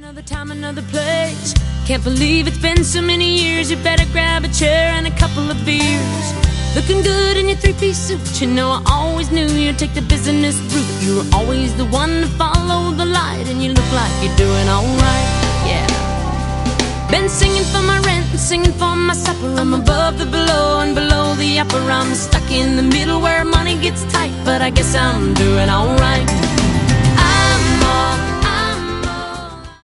Another time, another place. Can't believe it's been so many years. You better grab a chair and a couple of beers. Looking good in your three-piece suit. You know I always knew you'd take the business route. You were always the one to follow the light, and you look like you're doing alright, yeah. Been singing for my rent and singing for my supper. I'm above the below and below the upper. I'm stuck in the middle where money gets tight, but I guess I'm doing alright. I'm all